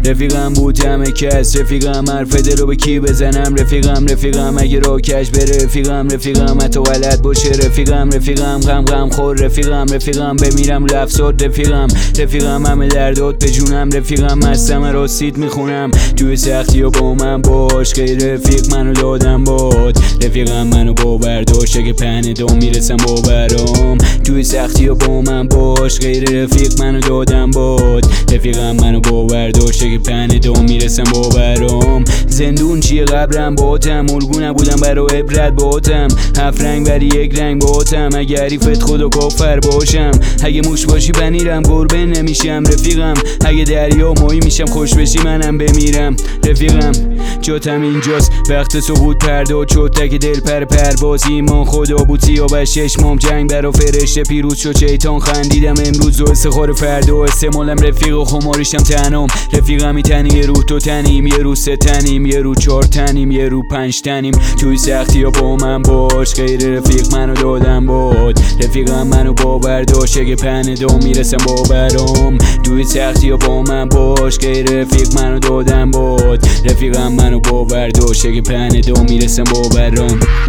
رفیقم بود همه کس، رفیقم حرف دلو به کی بزنم، رفیقم اگه رو کش بره، رفیقم حتی غلط باشه، رفیقم غم خور، رفیقم بمیرم لفظات، رفیقم همه دردات به جونم، رفیقم مستم راستید میخونم، توی سختی و با من باش، غیر رفیق منو دادم باد، رفیقم منو باور داشت، اگه پهن دام میرسم باورم، توی سختی و با من باش، غیر رفیق منو دادم باد، رفیقم منو باور داشت، اگه پهن دام میرسم باورم، زندون چیه قبرم باتم، الگو نبودم برا عبرت باتم، 7 رنگ ولی 1 رنگ باتم، اگه حریفت خدا کافر باشم، اگه موش باشی بنیرم گربه نمیشم، رفیقم اگه دریا ماهی میشم خوش بشی منم بمیرم، رفیقم جاتم اینجاست، وقت سقوط پرداد شد، تک دل پرواز، ایمان خدا بود سیاوش چشمام، جنگ برا فرشته پیروز شد، شیطان خندیدم امروز و استخار فردا، استعمالم رفیق و خماریشم تنم، رفیقمی تنی یه رو تو تنیم، یه رو 3 تنیم، یه رو 4 تنیم، یه رو 5 تنیم، توی سختی ها با من باش، غیر رفیق منو دادم باد، رفیقم منو باور داشت، اگه پهن دام میرسم باورم، توی سختی ها با من باش، غیر رفیق منو دادم باد، رفیقم منو باور داشت، اگه پهن دام میرسم باورم.